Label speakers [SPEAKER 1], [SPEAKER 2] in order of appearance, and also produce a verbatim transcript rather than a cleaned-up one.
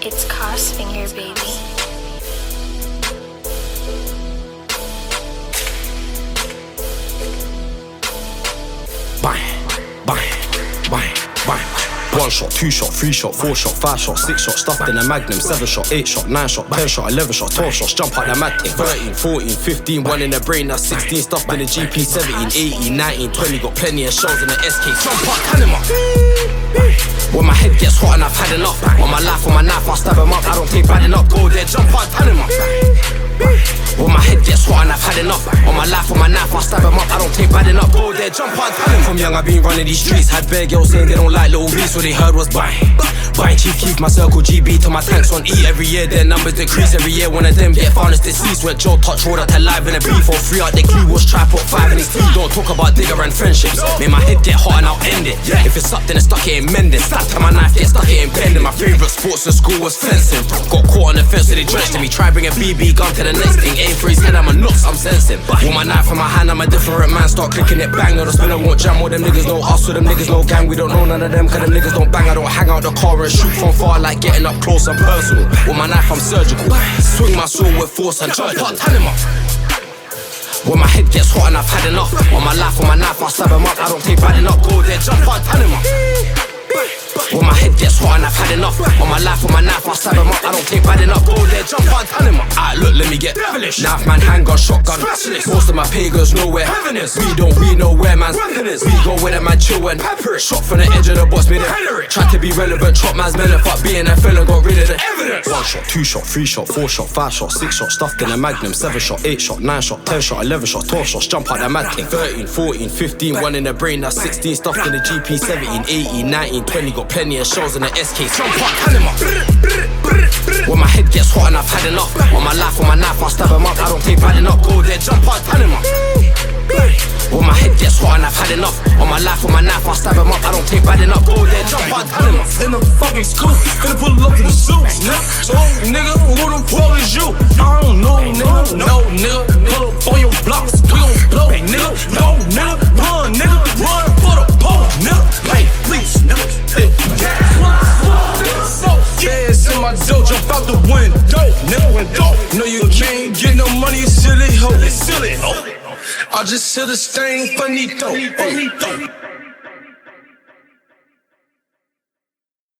[SPEAKER 1] It's Crossfinger, baby.
[SPEAKER 2] Bang, bang, bang, bang. One shot, two shot, three shot, four shot, five shot, six shot, stuffed in a magnum, seven shot, eight shot, nine shot, ten shot, eleven shot, twelve shots, jump out the mad thing. Thirteen, fourteen, fifteen, one in the brain, that's sixteen, stuffed in the G P, seventeen, eighteen, nineteen, twenty, got plenty of shells in the S K. Jump out, Panama. When my head gets hot and I've had enough, on my life, on my knife, I'll stab him up. I don't take bad enough, go there, jump out, Panama. When my head gets hot and I've had enough, on my life, on my knife, I'll stab him up. I don't take bad enough, go there, jump out, Panama. From young I've been running these streets, had bare girls saying they don't like little beats. What they heard was bang, bang, Chief Keef, my circle G B till my tanks on E. Every year their numbers decrease, every year one of them get found as deceased. Where Joe touch road out to live in a beef or free out the clue was try put five in his teeth. Don't talk about digger and friendships, make my head get hot and I'll end it. If it's up then it's stuck, it ain't mending. Slap to my knife, get stuck, it ain't bending. My favourite sports in school was fencing. Got caught on the fence so they drenched me. Try bring a B B gun to the next thing. Aim for his head, I'm a nuts, I'm sensing. With my knife in my hand, I'm a different man. Start clicking it, bang, on the spinner won't jam. All them niggas know us, so them niggas know gang. We don't know none of them, cause them niggas don't bang. I don't hang out the car and shoot from far, like getting up close and personal. With my knife, I'm surgical. Swing my sword with force and jump out, tan him up. When my head gets hot and I've had enough, on my life, on my knife, I'll stab him up. I don't take bad enough, go there, jump out, tan him up. When my head gets hot and I've had enough, on my life, on my knife, I'll stab him up. I don't take bad enough, go there, jump out, tan him up. Alright, look, let me get devilish. Knife man, handgun, shotgun, specialist. Most of my pagans nowhere. We don't, we know where man's We go where the man chill and pepper it. Shot from the edge of the box, made it. Tried to be relevant, chop man's melon, fuck being a fella, got rid of the evidence. One shot, two shot, three shot, four shot, five shot, six shot, stuffed in a magnum, seven shot, eight shot, nine shot, ten shot, eleven shot, twelve shots, jump out the mad thing. Thirteen, fourteen, fifteen, one in the brain, that's sixteen, stuffed in the G P, seventeen, eighteen, nineteen, twenty, got plenty of shells in the S K. Jump out, Panama. When my head gets hot and I've had enough, on my life, on my knife, I'll stab him up. I don't take bad enough, go there, jump out, Panama. When my head gets hot and I've had enough, on my life, on my knife, I'll stab him up. I don't take bad enough, go there, jump out, Panama.
[SPEAKER 3] In the fucking school, finna pull up in the suits, nigga. Oh, nigga, who the fuck is you? I don't know, nigga, no, nigga. Pull up on your blocks, we gon' blow, nigga. No, nigga, run, nigga, run for the pole, nigga. Hey, please, nigga. Hey, fast in my dough, jump out the window, nigga. No, you can't get no money, you silly hoe, silly hoe. I just hit a stain, finito, finito.